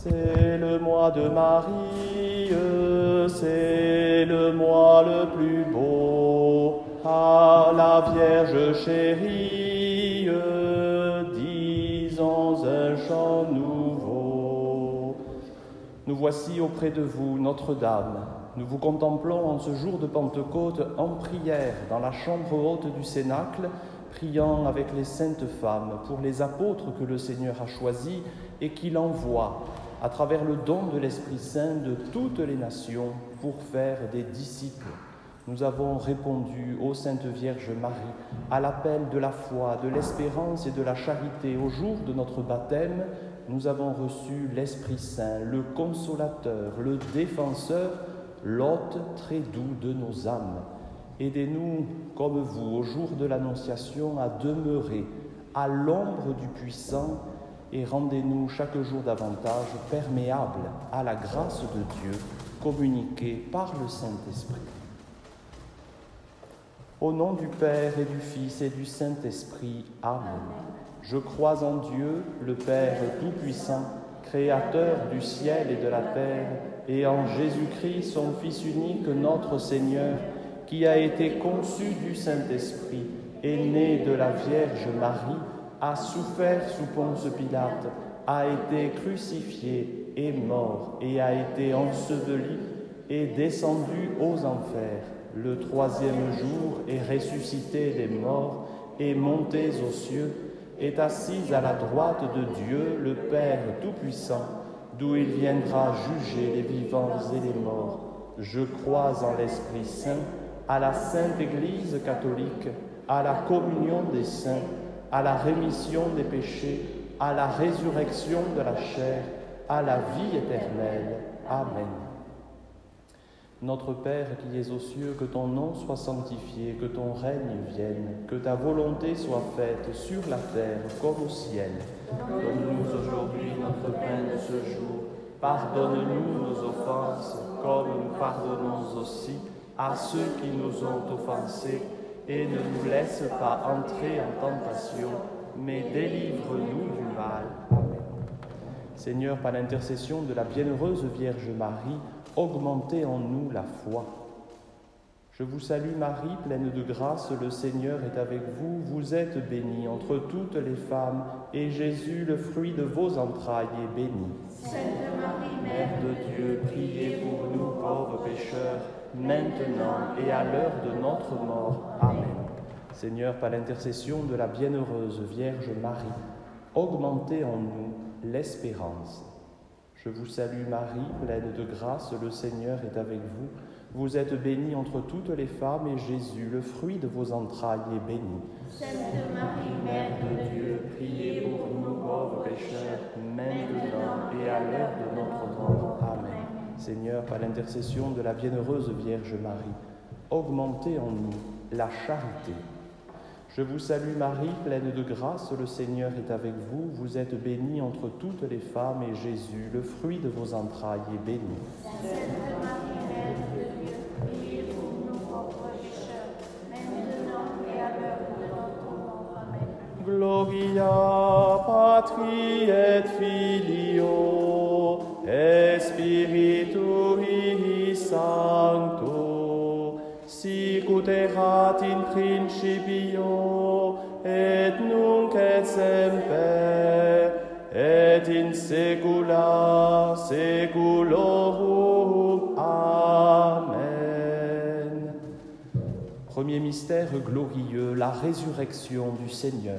C'est le mois de Marie, c'est le mois le plus beau. À la Vierge chérie, disons un chant nouveau. Nous voici auprès de vous, Notre-Dame. Nous vous contemplons en ce jour de Pentecôte en prière dans la chambre haute du Cénacle, priant avec les saintes femmes pour les apôtres que le Seigneur a choisis et qu'il envoie à travers le don de l'Esprit Saint de toutes les nations pour faire des disciples. Nous avons répondu, ô Sainte Vierge Marie, à l'appel de la foi, de l'espérance et de la charité. Au jour de notre baptême, nous avons reçu l'Esprit Saint, le Consolateur, le Défenseur, l'hôte très doux de nos âmes. Aidez-nous, comme vous, au jour de l'Annonciation, à demeurer à l'ombre du Puissant et rendez-nous chaque jour davantage perméables à la grâce de Dieu communiquée par le Saint-Esprit. Au nom du Père et du Fils et du Saint-Esprit, Amen. Je crois en Dieu, le Père Tout-Puissant, Créateur du ciel et de la terre, et en Jésus-Christ, son Fils unique, notre Seigneur, qui a été conçu du Saint-Esprit, est né de la Vierge Marie, a souffert sous Ponce Pilate, a été crucifié, est mort et a été enseveli, est descendu aux enfers. Le troisième jour est ressuscité des morts, est monté aux cieux, est assis à la droite de Dieu, le Père Tout-Puissant, d'où il viendra juger les vivants et les morts. Je crois en l'Esprit Saint, à la Sainte Église catholique, à la communion des saints, à la rémission des péchés, à la résurrection de la chair, à la vie éternelle. Amen. Notre Père qui es aux cieux, que ton nom soit sanctifié, que ton règne vienne, que ta volonté soit faite sur la terre comme au ciel. Donne-nous aujourd'hui notre pain de ce jour. Pardonne-nous nos offenses, comme nous pardonnons aussi à ceux qui nous ont offensés, et ne nous laisse pas entrer en tentation, mais délivre-nous du mal. Amen. Seigneur, par l'intercession de la bienheureuse Vierge Marie, augmentez en nous la foi. Je vous salue Marie, pleine de grâce, le Seigneur est avec vous. Vous êtes bénie entre toutes les femmes, et Jésus, le fruit de vos entrailles, est béni. Sainte Marie, Mère de Dieu, priez pour nous pauvres pécheurs, maintenant et à l'heure de notre mort. Amen. Seigneur, par l'intercession de la bienheureuse Vierge Marie, augmentez en nous l'espérance. Je vous salue Marie, pleine de grâce, le Seigneur est avec vous. Vous êtes bénie entre toutes les femmes, et Jésus, le fruit de vos entrailles, est béni. Sainte Marie, Mère de Dieu, priez pour nous pauvres pécheurs, maintenant et à l'heure de notre mort. Amen. Seigneur, par l'intercession de la bienheureuse Vierge Marie, augmentez en nous la charité. Je vous salue Marie, pleine de grâce, le Seigneur est avec vous. Vous êtes bénie entre toutes les femmes, et Jésus, le fruit de vos entrailles, est béni. Sainte Marie, Mère de Dieu, priez pour nous pauvres pécheurs, maintenant et à l'heure de notre mort. Amen. Gloria Patri et Filio et Spiritui Sancto, sic ut erat in principio, et nunc et semper, et in saecula saeculorum. Amen. Premier mystère glorieux, la résurrection du Seigneur.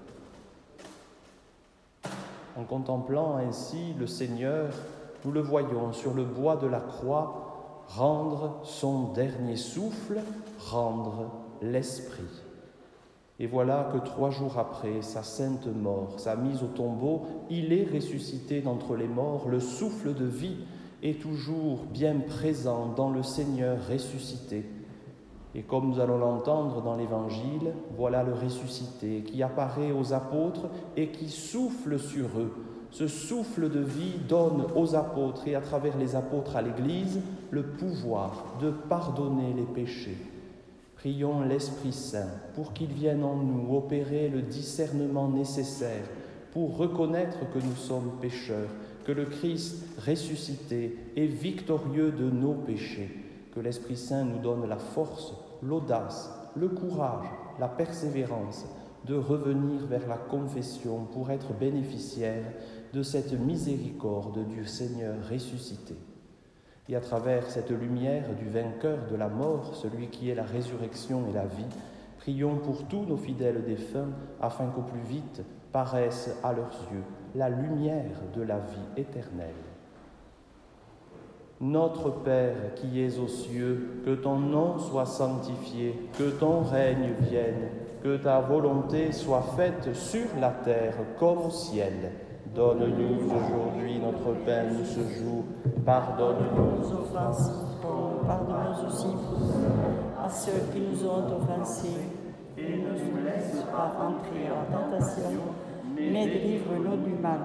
En contemplant ainsi le Seigneur, nous le voyons sur le bois de la croix rendre son dernier souffle, rendre l'esprit. Et voilà que 3 jours après sa sainte mort, sa mise au tombeau, il est ressuscité d'entre les morts. Le souffle de vie est toujours bien présent dans le Seigneur ressuscité. Et comme nous allons l'entendre dans l'Évangile, voilà le ressuscité qui apparaît aux apôtres et qui souffle sur eux. Ce souffle de vie donne aux apôtres et à travers les apôtres à l'Église le pouvoir de pardonner les péchés. Prions l'Esprit Saint pour qu'il vienne en nous opérer le discernement nécessaire pour reconnaître que nous sommes pécheurs, que le Christ ressuscité est victorieux de nos péchés, que l'Esprit Saint nous donne la force, l'audace, le courage, la persévérance de revenir vers la confession pour être bénéficiaires de cette miséricorde du Seigneur ressuscité. Et à travers cette lumière du vainqueur de la mort, celui qui est la résurrection et la vie, prions pour tous nos fidèles défunts, afin qu'au plus vite paraisse à leurs yeux la lumière de la vie éternelle. Notre Père qui es aux cieux, que ton nom soit sanctifié, que ton règne vienne, que ta volonté soit faite sur la terre comme au ciel. Donne-nous aujourd'hui notre pain de ce jour. Pardonne-nous nos offenses, comme nous pardonnons aussi à ceux qui nous ont offensés. Et ne nous laisse pas entrer en tentation, mais délivre-nous du mal.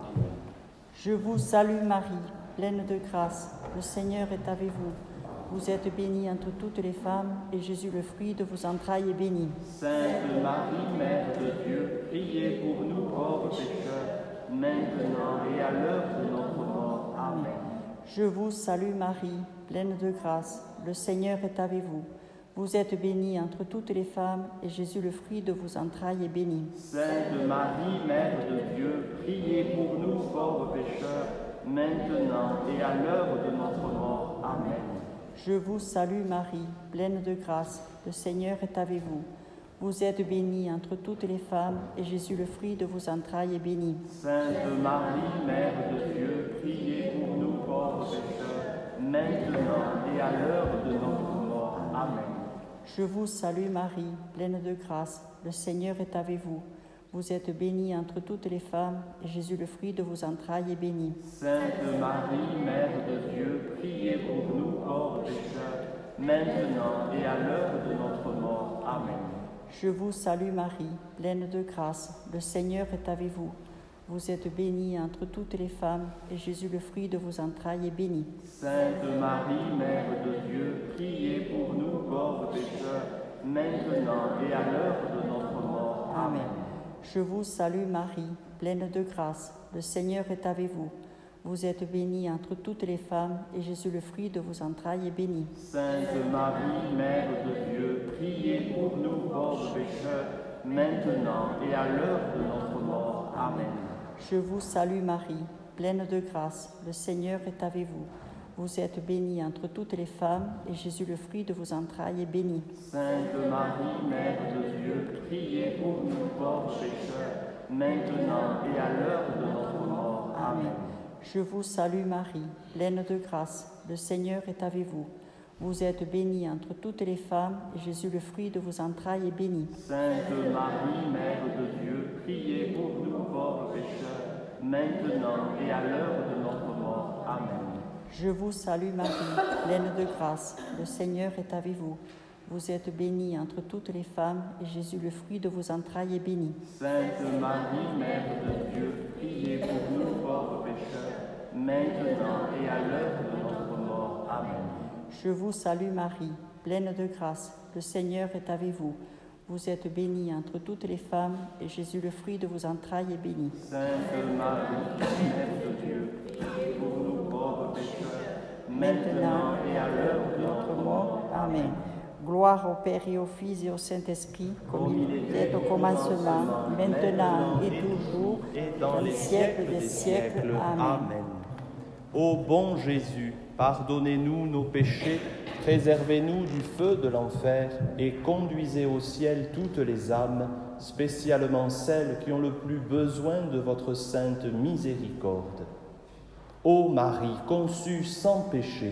Je vous salue Marie, pleine de grâce. Le Seigneur est avec vous. Vous êtes bénie entre toutes les femmes, et Jésus, le fruit de vos entrailles, est béni. Sainte Marie, Mère de Dieu, priez pour nous pauvres pécheurs, maintenant et à l'heure de notre mort. Amen. Je vous salue Marie, pleine de grâce. Le Seigneur est avec vous. Vous êtes bénie entre toutes les femmes, et Jésus, le fruit de vos entrailles, est béni. Sainte Marie, Mère de Dieu, priez pour nous pauvres pécheurs, maintenant et à l'heure de notre mort. Amen. Je vous salue Marie, pleine de grâce. Le Seigneur est avec vous. Vous êtes bénie entre toutes les femmes, et Jésus, le fruit de vos entrailles, est béni. Sainte Marie, Mère de Dieu, priez pour nous pauvres pécheurs, maintenant et à l'heure de notre mort. Amen. Je vous salue Marie, pleine de grâce. Le Seigneur est avec vous. Vous êtes bénie entre toutes les femmes, et Jésus, le fruit de vos entrailles, est béni. Sainte Marie, Mère de Dieu, priez pour nous pauvres pécheurs, maintenant et à l'heure de notre mort. Amen. Je vous salue Marie, pleine de grâce. Le Seigneur est avec vous. Vous êtes bénie entre toutes les femmes, et Jésus, le fruit de vos entrailles, est béni. Sainte Marie, Mère de Dieu, priez pour nous pauvres pécheurs, maintenant et à l'heure de notre mort. Amen. Je vous salue Marie, pleine de grâce. Le Seigneur est avec vous. Vous êtes bénie entre toutes les femmes, et Jésus, le fruit de vos entrailles, est béni. Sainte Marie, Mère de Dieu, priez pour nous pauvres pécheurs, maintenant et à l'heure de notre mort. Amen. Je vous salue Marie, pleine de grâce. Le Seigneur est avec vous. Vous êtes bénie entre toutes les femmes, et Jésus, le fruit de vos entrailles, est béni. Sainte Marie, Mère de Dieu, priez pour nous pauvres pécheurs, maintenant et à l'heure de notre mort. Amen. Je vous salue Marie, pleine de grâce. Le Seigneur est avec vous. Vous êtes bénie entre toutes les femmes, et Jésus, le fruit de vos entrailles, est béni. Sainte Marie, Mère de Dieu, priez pour nous pauvres pécheurs, maintenant et à l'heure de notre mort. Amen. Je vous salue Marie, pleine de grâce. Le Seigneur est avec vous. Vous êtes bénie entre toutes les femmes, et Jésus, le fruit de vos entrailles, est béni. Sainte Marie, Mère de Dieu, priez pour nous pauvres pécheurs, maintenant et à l'heure de notre mort. Amen. Je vous salue Marie, pleine de grâce. Le Seigneur est avec vous. Vous êtes bénie entre toutes les femmes, et Jésus, le fruit de vos entrailles, est béni. Sainte Marie, Mère de Dieu, priez pour nous pauvres pécheurs, maintenant et à l'heure de notre mort. Amen. Gloire au Père et au Fils et au Saint-Esprit, comme il était au commencement, maintenant et toujours, et dans les siècles des siècles. Amen. Ô bon Jésus, pardonnez-nous nos péchés, préservez-nous du feu de l'enfer et conduisez au ciel toutes les âmes, spécialement celles qui ont le plus besoin de votre sainte miséricorde. Ô Marie, conçue sans péché,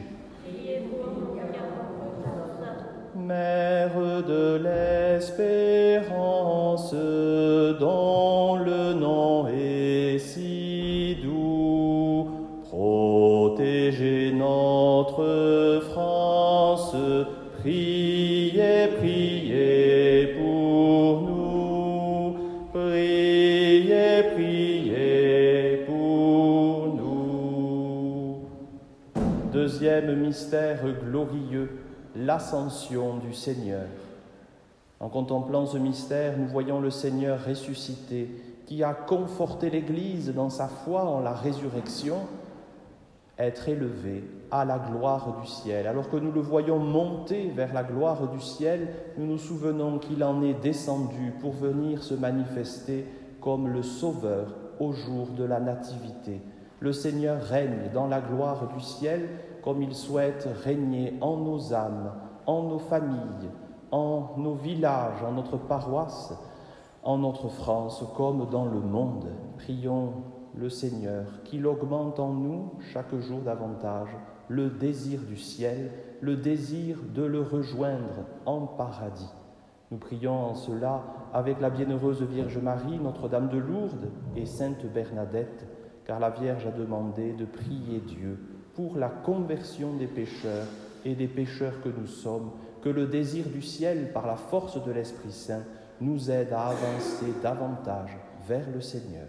Mère de l'espérance, dont le nom est si doux, protégez notre France, priez, priez pour nous, priez, priez pour nous. Deuxième mystère glorieux, l'ascension du Seigneur. En contemplant ce mystère, nous voyons le Seigneur ressuscité qui a conforté l'Église dans sa foi en la résurrection, être élevé à la gloire du ciel. Alors que nous le voyons monter vers la gloire du ciel, nous nous souvenons qu'il en est descendu pour venir se manifester comme le Sauveur au jour de la Nativité. Le Seigneur règne dans la gloire du ciel comme il souhaite régner en nos âmes, en nos familles, en nos villages, en notre paroisse, en notre France comme dans le monde. Prions le Seigneur qu'il augmente en nous chaque jour davantage le désir du ciel, le désir de le rejoindre en paradis. Nous prions en cela avec la bienheureuse Vierge Marie, Notre-Dame de Lourdes et Sainte Bernadette, car la Vierge a demandé de prier Dieu pour la conversion des pécheurs et des pécheurs que nous sommes, que le désir du ciel, par la force de l'Esprit Saint, nous aide à avancer davantage vers le Seigneur.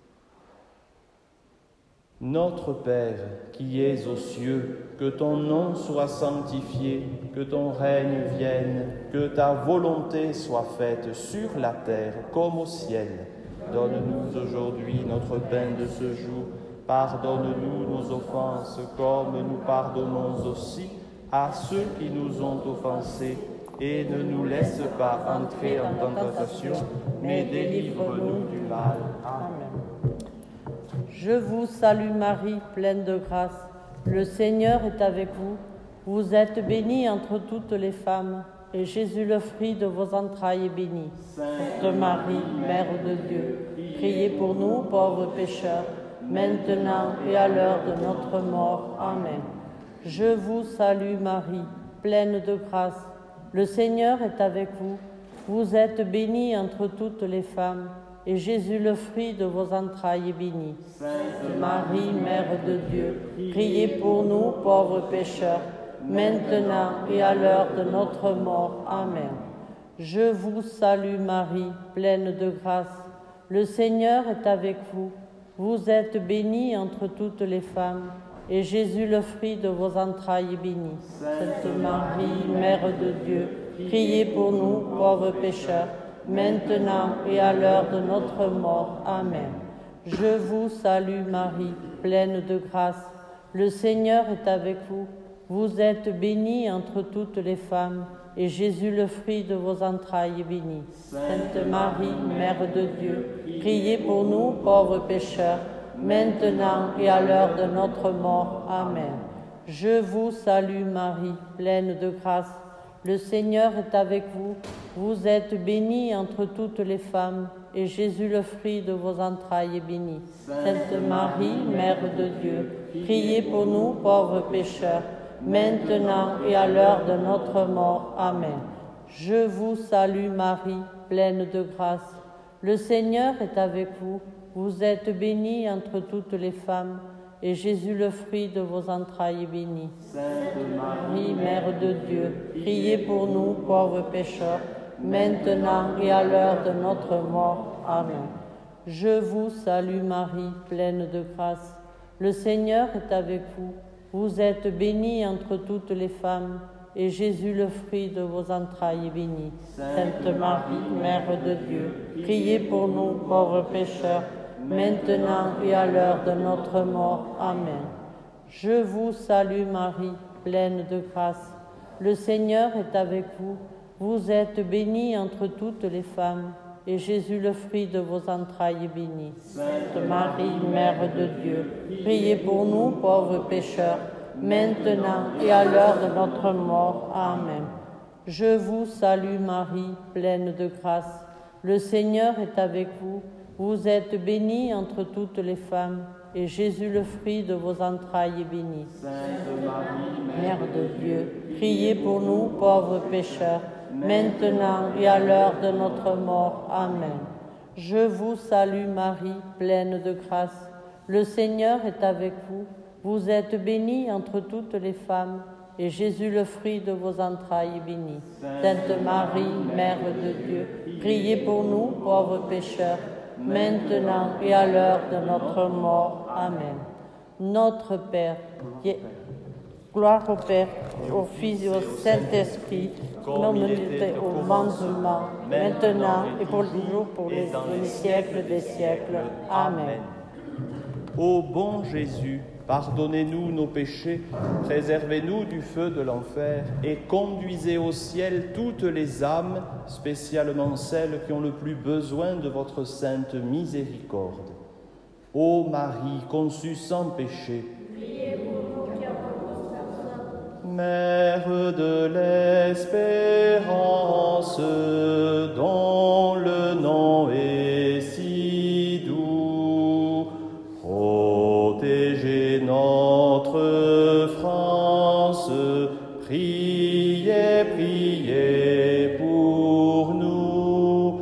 Notre Père, qui es aux cieux, que ton nom soit sanctifié, que ton règne vienne, que ta volonté soit faite sur la terre comme au ciel. Donne-nous aujourd'hui notre pain de ce jour. Pardonne-nous nos offenses, comme nous pardonnons aussi à ceux qui nous ont offensés. Et ne nous laisse pas entrer en tentation, mais délivre-nous du mal. Amen. Je vous salue Marie, pleine de grâce. Le Seigneur est avec vous. Vous êtes bénie entre toutes les femmes, et Jésus, le fruit de vos entrailles, est béni. Sainte Marie, Mère de Dieu, priez pour nous, pauvres pécheurs, maintenant et à l'heure de notre mort. Amen. Je vous salue Marie, pleine de grâce. Le Seigneur est avec vous. Vous êtes bénie entre toutes les femmes, et Jésus, le fruit de vos entrailles, est béni. Sainte Marie, Mère de Dieu, priez pour nous, pauvres pécheurs, maintenant et à l'heure de notre mort. Amen. Je vous salue Marie, pleine de grâce. Le Seigneur est avec vous. Vous êtes bénie entre toutes les femmes, et Jésus, le fruit de vos entrailles, est béni. Sainte Marie, Mère de Dieu, priez pour nous, pauvres pécheurs, maintenant et à l'heure de notre mort. Amen. Je vous salue Marie, pleine de grâce. Le Seigneur est avec vous. Vous êtes bénie entre toutes les femmes, et Jésus, le fruit de vos entrailles, est béni. Sainte Marie, Mère de Dieu, priez pour nous, pauvres pécheurs, maintenant et à l'heure de notre mort. Amen. Je vous salue Marie, pleine de grâce. Le Seigneur est avec vous. Vous êtes bénie entre toutes les femmes, et Jésus, le fruit de vos entrailles, est béni. Sainte Marie, Mère de Dieu, priez pour nous, pauvres pécheurs, maintenant et à l'heure de notre mort. Amen. Je vous salue Marie, pleine de grâce. Le Seigneur est avec vous. Vous êtes bénie entre toutes les femmes, et Jésus, le fruit de vos entrailles, est béni. Sainte Marie, Mère de Dieu, priez pour nous, pauvres pécheurs, maintenant et à l'heure de notre mort. Amen. Je vous salue Marie, pleine de grâce. Le Seigneur est avec vous. Vous êtes bénie entre toutes les femmes, et Jésus, le fruit de vos entrailles, est béni. Sainte Marie, Mère de Dieu, priez pour nous, pauvres pécheurs, maintenant et à l'heure de notre mort. Amen. Je vous salue Marie, pleine de grâce. Le Seigneur est avec vous. Vous êtes bénie entre toutes les femmes, et Jésus, le fruit de vos entrailles, est béni. Sainte Marie, Mère de Dieu, priez pour nous, pauvres pécheurs, maintenant et à l'heure de notre mort. Amen. Je vous salue Marie, pleine de grâce. Le Seigneur est avec vous. Vous êtes bénie entre toutes les femmes, et Jésus, le fruit de vos entrailles, est béni. Sainte Marie, Mère de Dieu, priez pour nous, pauvres pécheurs, maintenant et à l'heure de notre mort. Amen. Je vous salue Marie, pleine de grâce. Le Seigneur est avec vous. Vous êtes bénie entre toutes les femmes, et Jésus, le fruit de vos entrailles, est béni. Sainte Marie, Mère de Dieu, priez pour nous, pauvres pécheurs, maintenant et à l'heure de notre mort. Amen. Notre Père, qui es... Gloire au Père, au Fils et au Saint-Esprit, comme il était au commencement, maintenant et pour toujours, pour les siècles des siècles. Amen. Ô bon Jésus, pardonnez-nous nos péchés, préservez-nous du feu de l'enfer et conduisez au ciel toutes les âmes, spécialement celles qui ont le plus besoin de votre sainte miséricorde. Ô Marie, conçue sans péché, Mère de l'espérance, dont le nom est si doux, protégez notre France, priez, priez pour nous,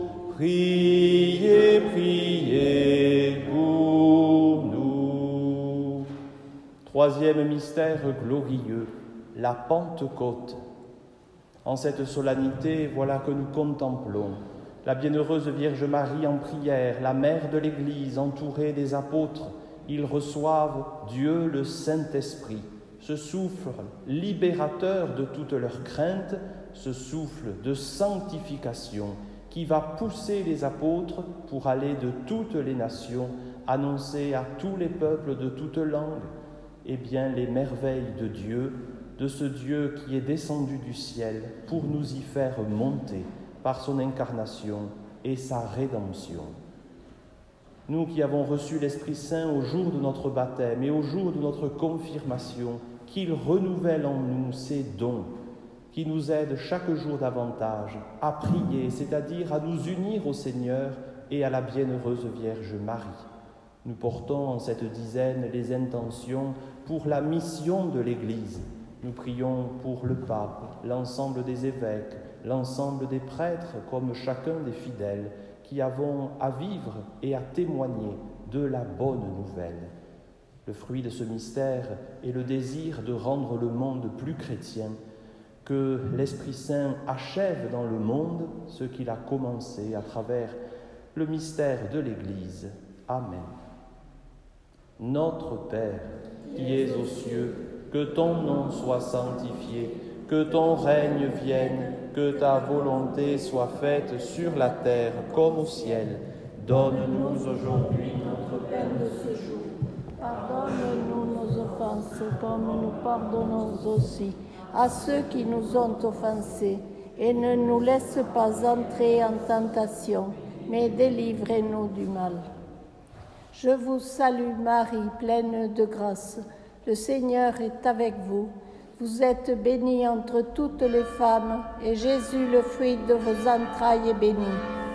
priez, priez pour nous. Troisième mystère glorieux, la Pentecôte. En cette solennité, voilà que nous contemplons la bienheureuse Vierge Marie en prière, la mère de l'Église, entourée des apôtres. Ils reçoivent Dieu le Saint-Esprit, ce souffle libérateur de toutes leurs craintes, ce souffle de sanctification qui va pousser les apôtres pour aller de toutes les nations, annoncer à tous les peuples de toutes langues, les merveilles de Dieu, de ce Dieu qui est descendu du ciel pour nous y faire monter par son incarnation et sa rédemption. Nous qui avons reçu l'Esprit Saint au jour de notre baptême et au jour de notre confirmation, qu'il renouvelle en nous ses dons, qui nous aide chaque jour davantage à prier, c'est-à-dire à nous unir au Seigneur et à la bienheureuse Vierge Marie. Nous portons en cette dizaine les intentions pour la mission de l'Église. Nous prions pour le pape, l'ensemble des évêques, l'ensemble des prêtres, comme chacun des fidèles, qui avons à vivre et à témoigner de la bonne nouvelle. Le fruit de ce mystère est le désir de rendre le monde plus chrétien, que l'Esprit Saint achève dans le monde ce qu'il a commencé à travers le mystère de l'Église. Amen. Notre Père, qui es aux cieux, que ton nom soit sanctifié, que ton règne vienne, que ta volonté soit faite sur la terre comme au ciel. Donne-nous aujourd'hui notre pain de ce jour. Pardonne-nous nos offenses, comme nous pardonnons aussi à ceux qui nous ont offensés. Et ne nous laisse pas entrer en tentation, mais délivre-nous du mal. Je vous salue Marie, pleine de grâce. Le Seigneur est avec vous. Vous êtes bénie entre toutes les femmes, et Jésus, le fruit de vos entrailles, est béni.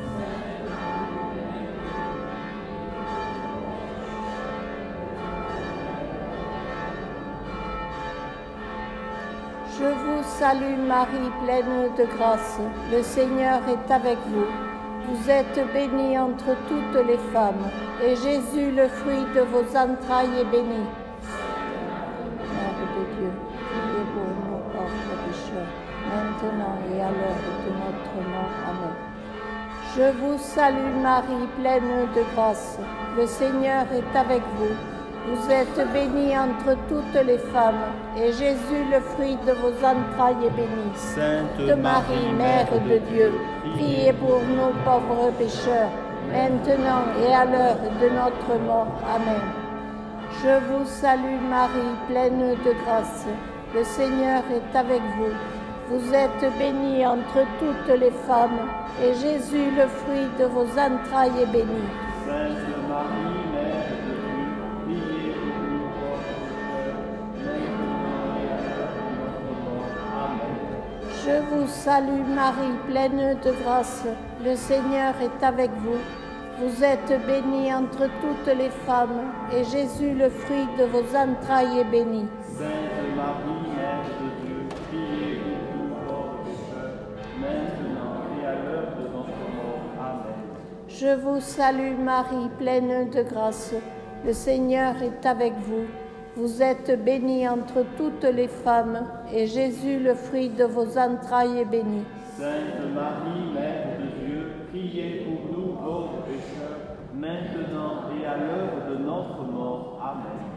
Je vous salue Marie, pleine de grâce. Le Seigneur est avec vous. Vous êtes bénie entre toutes les femmes, et Jésus, le fruit de vos entrailles, est béni. Mère de Dieu, priez pour nous pauvres pécheurs, maintenant et à l'heure de notre mort. Amen. Je vous salue Marie, pleine de grâce. Le Seigneur est avec vous. Vous êtes bénie entre toutes les femmes, et Jésus, le fruit de vos entrailles, est béni. Sainte Marie, Mère de Dieu, priez pour nous pauvres pécheurs, maintenant et à l'heure de notre mort. Amen. Je vous salue Marie, pleine de grâce. Le Seigneur est avec vous. Vous êtes bénie entre toutes les femmes, et Jésus, le fruit de vos entrailles, est béni. Sainte Marie, Mère de Dieu, priez pour nous pauvres pécheurs, maintenant et à l'heure de notre mort. Amen. Je vous salue Marie, pleine de grâce. Le Seigneur est avec vous. Vous êtes bénie entre toutes les femmes, et Jésus, le fruit de vos entrailles, est béni. Sainte Marie, Mère de Dieu, priez pour nous pauvres pécheurs, maintenant et à l'heure de notre mort. Amen. Je vous salue Marie, pleine de grâce. Le Seigneur est avec vous. Vous êtes bénie entre toutes les femmes, et Jésus, le fruit de vos entrailles, est béni. Sainte Marie, Mère de Dieu, priez pour nous pauvres pécheurs, maintenant et à l'heure de notre mort. Amen.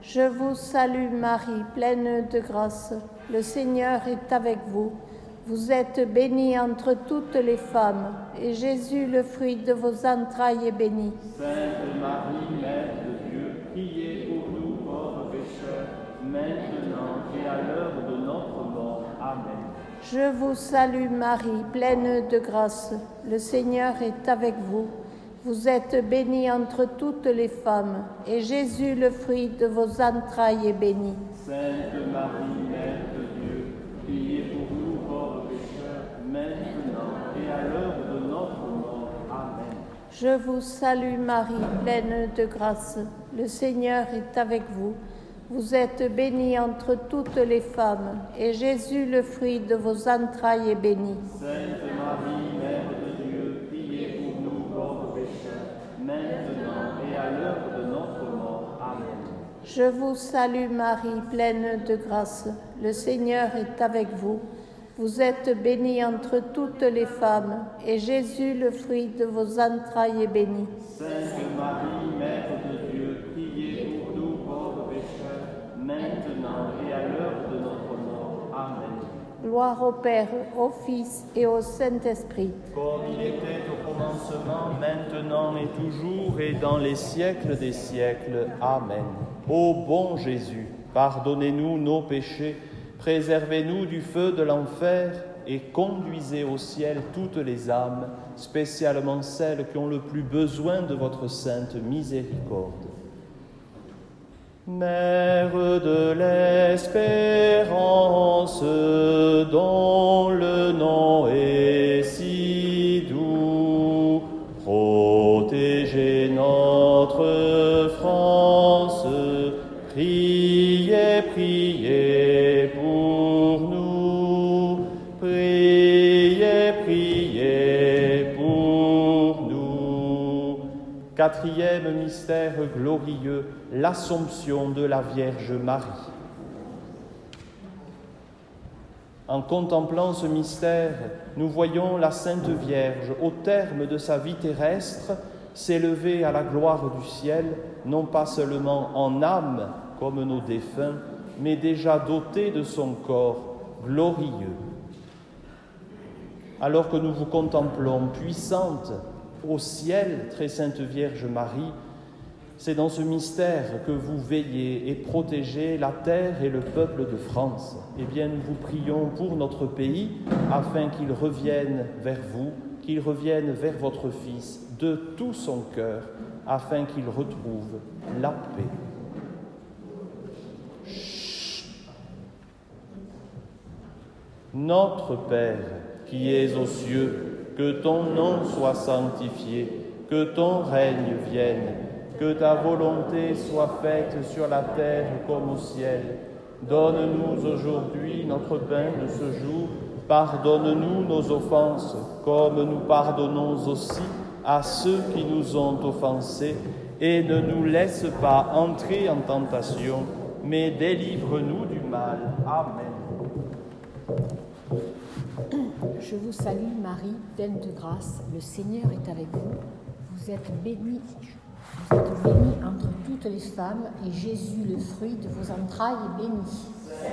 Je vous salue Marie, pleine de grâce. Le Seigneur est avec vous. Vous êtes bénie entre toutes les femmes, et Jésus, le fruit de vos entrailles, est béni. Sainte Marie, Mère de Dieu, priez pour nous pauvres pécheurs, maintenant et à l'heure de notre mort. Amen. Je vous salue Marie, pleine de grâce. Le Seigneur est avec vous. Vous êtes bénie entre toutes les femmes, et Jésus, le fruit de vos entrailles, est béni. Sainte Marie, Mère de Dieu, priez pour nous pauvres pécheurs, maintenant et à l'heure de notre mort. Amen. Je vous salue Marie, pleine de grâce. Le Seigneur est avec vous. Vous êtes bénie entre toutes les femmes, et Jésus, le fruit de vos entrailles, est béni. Sainte Marie, Mère de Dieu, priez pour nous pauvres pécheurs, maintenant et à l'heure de notre mort. Amen. Je vous salue Marie, pleine de grâce. Le Seigneur est avec vous. Vous êtes bénie entre toutes les femmes, et Jésus, le fruit de vos entrailles, est béni. Sainte Marie, Mère de Dieu, priez pour nous pauvres pécheurs, maintenant et à l'heure de notre mort. Amen. Gloire au Père, au Fils et au Saint-Esprit. Comme il était au commencement, maintenant et toujours, et dans les siècles des siècles. Amen. Ô bon Jésus, pardonnez-nous nos péchés, préservez-nous du feu de l'enfer et conduisez au ciel toutes les âmes, spécialement celles qui ont le plus besoin de votre sainte miséricorde. Mère de l'espérance, dont le nom est si doux, protégez notre France, priez, priez pour nous, priez, priez pour nous. Quatrième mystère glorieux, l'Assomption de la Vierge Marie. En contemplant ce mystère, nous voyons la Sainte Vierge, au terme de sa vie terrestre, s'élever à la gloire du ciel, non pas seulement en âme, comme nos défunts, mais déjà dotée de son corps glorieux. Alors que nous vous contemplons puissante au ciel, très Sainte Vierge Marie, c'est dans ce mystère que vous veillez et protégez la terre et le peuple de France. Eh bien, nous vous prions pour notre pays, afin qu'il revienne vers vous, qu'il revienne vers votre Fils de tout son cœur, afin qu'il retrouve la paix. Chut. Notre Père, qui es aux cieux, que ton nom soit sanctifié, que ton règne vienne, que ta volonté soit faite sur la terre comme au ciel. Donne-nous aujourd'hui notre pain de ce jour. Pardonne-nous nos offenses, comme nous pardonnons aussi à ceux qui nous ont offensés. Et ne nous laisse pas entrer en tentation, mais délivre-nous du mal. Amen. Je vous salue Marie, pleine de grâce. Le Seigneur est avec vous. Vous êtes bénie entre toutes les femmes, et Jésus, le fruit de vos entrailles, est béni.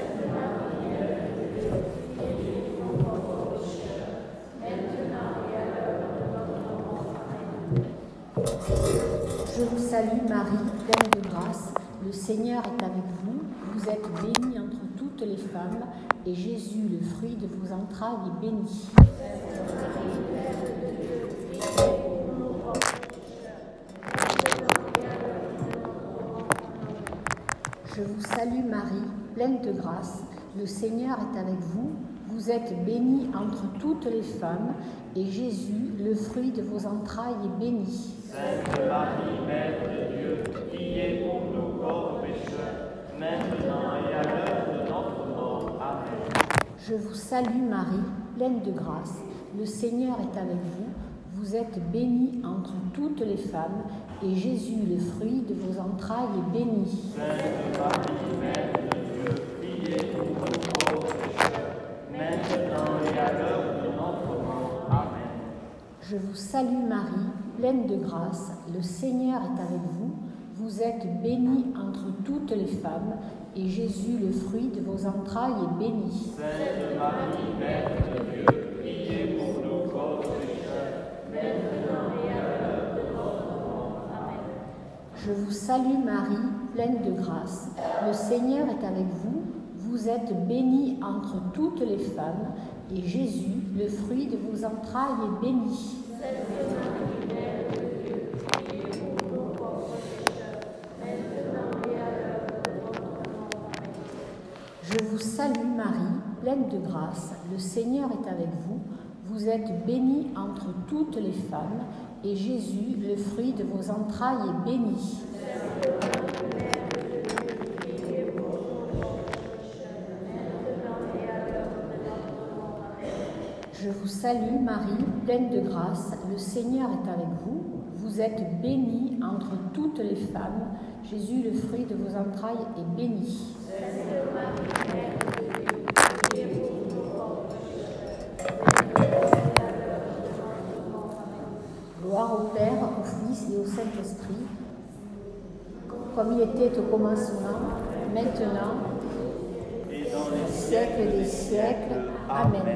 Je vous salue Marie, pleine de grâce. Le Seigneur est avec vous. Vous êtes bénie entre toutes les femmes, et Jésus, le fruit de vos entrailles, est béni. Je vous salue Marie, pleine de grâce. Le Seigneur est avec vous. Vous êtes bénie entre toutes les femmes, et Jésus, le fruit de vos entrailles, est béni. Sainte Marie, Mère de Dieu, priez pour nous pauvres pécheurs, maintenant et à l'heure de notre mort. Amen. Je vous salue Marie, pleine de grâce. Le Seigneur est avec vous. Vous êtes bénie entre toutes les femmes, et Jésus, le fruit de vos entrailles, est béni. Sainte Marie, Mère de Dieu, priez pour nous pauvres pécheurs, maintenant et à l'heure de notre mort. Amen. Je vous salue Marie, pleine de grâce. Le Seigneur est avec vous. Vous êtes bénie entre toutes les femmes, et Jésus, le fruit de vos entrailles, est béni. Sainte Marie, Mère de Dieu, priez pour nous pauvres pécheurs, maintenant et à l'heure de notre mort. Amen. Je vous salue Marie, pleine de grâce. Le Seigneur est avec vous. Vous êtes bénie entre toutes les femmes, et Jésus, le fruit de vos entrailles, est béni. Je vous salue Marie, pleine de grâce. Le Seigneur est avec vous. Vous êtes bénie entre toutes les femmes, et Jésus, le fruit de vos entrailles, est béni. Je vous salue Marie, pleine de grâce, le Seigneur est avec vous. Vous êtes bénie entre toutes les femmes. Jésus, le fruit de vos entrailles, est béni. Gloire au Père, au Fils et au Saint-Esprit, comme il était au commencement, maintenant, et dans les siècles des siècles. Amen.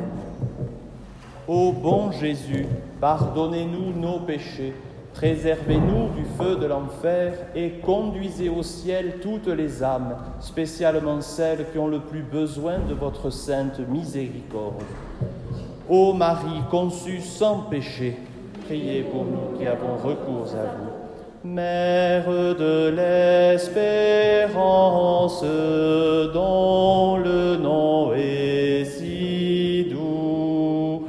Ô bon Jésus, pardonnez-nous nos péchés, préservez-nous du feu de l'enfer et conduisez au ciel toutes les âmes, spécialement celles qui ont le plus besoin de votre sainte miséricorde. Ô Marie conçue sans péché, priez pour nous qui avons recours à vous. Mère de l'espérance, dont le nom est si doux,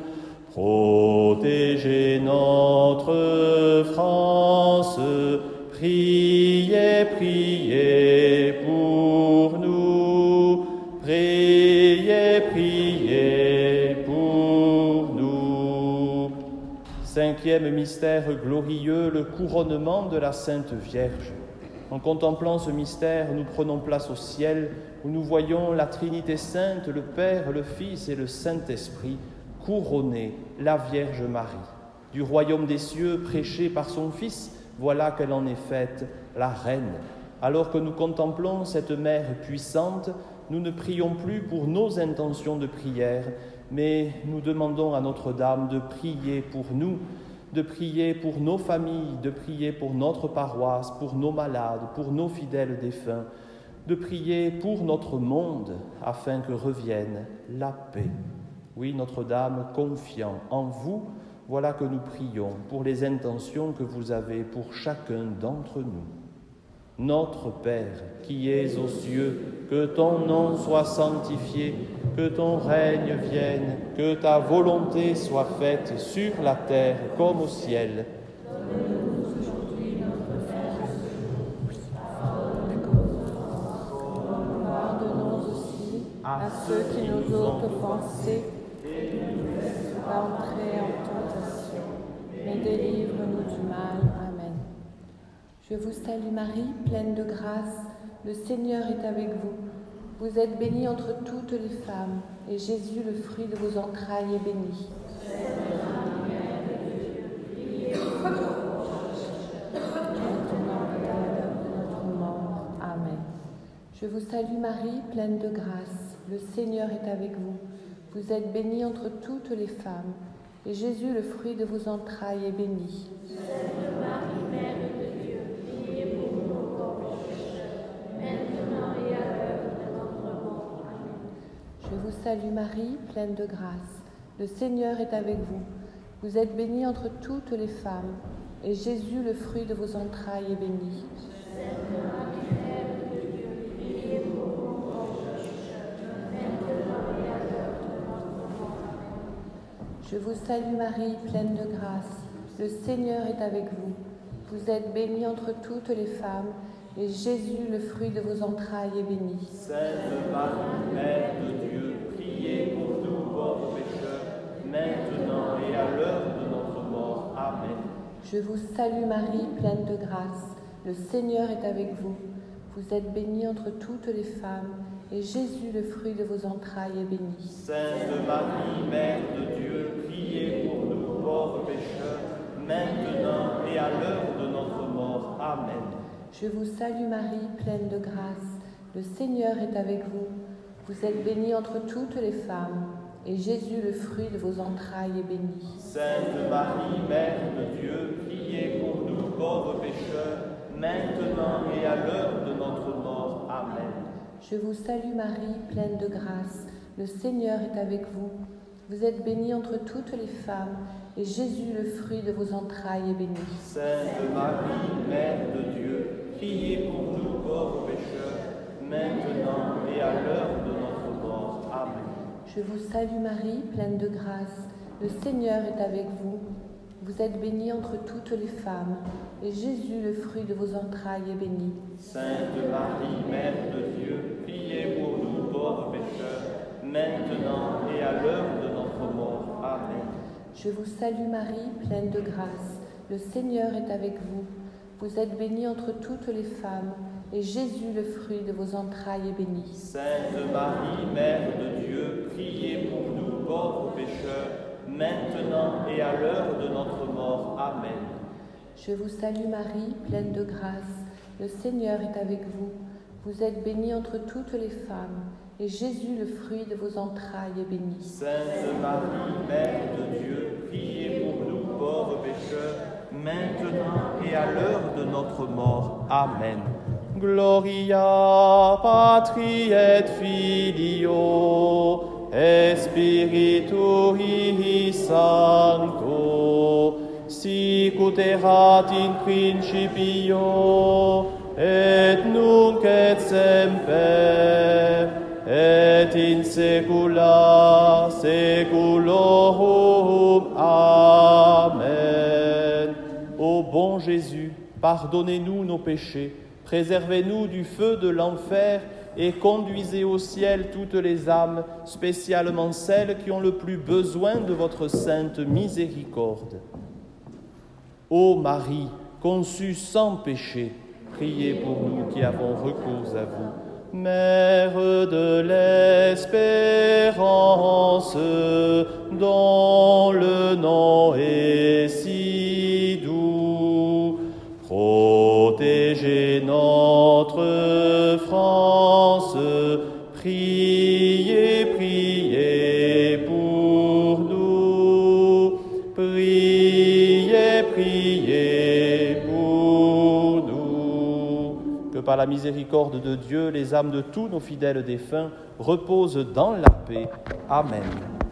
protégez notre France, priez, priez pour nous, priez, priez pour nous. Cinquième mystère glorieux, le couronnement de la Sainte Vierge. En contemplant ce mystère, nous prenons place au ciel, où nous voyons la Trinité Sainte, le Père, le Fils et le Saint-Esprit, couronner la Vierge Marie. Du royaume des cieux, prêché par son Fils, voilà qu'elle en est faite la reine. Alors que nous contemplons cette Mère puissante, nous ne prions plus pour nos intentions de prière, mais nous demandons à Notre-Dame de prier pour nous, de prier pour nos familles, de prier pour notre paroisse, pour nos malades, pour nos fidèles défunts, de prier pour notre monde, afin que revienne la paix. Oui, Notre-Dame, confiant en vous, voilà que nous prions pour les intentions que vous avez pour chacun d'entre nous. Notre Père, qui es aux cieux, que ton nom soit sanctifié, que ton règne vienne, que ta volonté soit faite sur la terre comme au ciel. Donne-nous aujourd'hui notre pain. Pardonnons aussi à ceux qui nous ont offensés, et ne nous laisse pas entrer en tentation, mais délivre-nous du mal. Amen. Je vous salue Marie, pleine de grâce, le Seigneur est avec vous. Vous êtes bénie entre toutes les femmes, et Jésus, le fruit de vos entrailles, est béni. Amen. Je vous salue Marie, pleine de grâce, le Seigneur est avec vous. Vous êtes bénie entre toutes les femmes, et Jésus, le fruit de vos entrailles, est béni. Sainte Marie, Mère de Dieu, priez pour nous pauvres pécheurs, maintenant et à l'heure de notre mort. Amen. Je vous salue Marie, pleine de grâce. Le Seigneur est avec vous. Vous êtes bénie entre toutes les femmes, et Jésus, le fruit de vos entrailles, est béni. Sainte Marie, Mère de Dieu, priez pour nous pauvres pécheurs, maintenant et à l'heure de notre mort. Amen. Je vous salue Marie, pleine de grâce. Le Seigneur est avec vous. Vous êtes bénie entre toutes les femmes, et Jésus, le fruit de vos entrailles, est béni. Sainte Marie, Mère de Dieu, priez pour nous pauvres pécheurs, maintenant et à l'heure de notre mort. Amen. Je vous salue Marie, pleine de grâce. Le Seigneur est avec vous. Vous êtes bénie entre toutes les femmes, et Jésus, le fruit de vos entrailles, est béni. Sainte Marie, Mère de Dieu, priez pour nous pauvres pécheurs, maintenant et à l'heure de notre mort. Amen. Je vous salue Marie, pleine de grâce. Le Seigneur est avec vous. Vous êtes bénie entre toutes les femmes, et Jésus, le fruit de vos entrailles, est béni. Sainte Marie, Mère de Dieu, priez pour nous pauvres pécheurs, maintenant et à l'heure de notre mort. Amen. Je vous salue Marie, pleine de grâce. Le Seigneur est avec vous. Vous êtes bénie entre toutes les femmes, et Jésus, le fruit de vos entrailles, est béni. Sainte Marie, Mère de Dieu, priez pour nous pauvres pécheurs, maintenant et à l'heure de notre mort. Amen. Je vous salue Marie, pleine de grâce. Le Seigneur est avec vous. Vous êtes bénie entre toutes les femmes, et Jésus, le fruit de vos entrailles, est béni. Sainte Marie, Mère de Dieu, priez pour nous pauvres pécheurs, maintenant et à l'heure de notre mort. Amen. Je vous salue Marie, pleine de grâce. Le Seigneur est avec vous. Vous êtes bénie entre toutes les femmes, et Jésus, le fruit de vos entrailles, est béni. Sainte Marie, Mère de Dieu, priez pour nous pauvres pécheurs, maintenant et à l'heure de notre mort. Amen. Je vous salue Marie, pleine de grâce. Le Seigneur est avec vous. Vous êtes bénie entre toutes les femmes, et Jésus, le fruit de vos entrailles, est béni. Sainte Marie, Mère de Dieu, priez pour nous pauvres pécheurs, maintenant et à l'heure de notre mort. Amen. Gloria Patri et Filio et Spiritui Sancto, sic ut erat in principio, et nunc et semper, et in saecula saeculorum. Amen. Ô bon Jésus, pardonnez-nous nos péchés, préservez-nous du feu de l'enfer et conduisez au ciel toutes les âmes, spécialement celles qui ont le plus besoin de votre sainte miséricorde. Ô Marie, conçue sans péché, priez pour nous qui avons recours à vous. Mère de l'espérance, dont le nom est si doux, protégez notre France, priez, priez pour nous, priez, priez pour nous. Que par la miséricorde de Dieu, les âmes de tous nos fidèles défunts reposent dans la paix. Amen.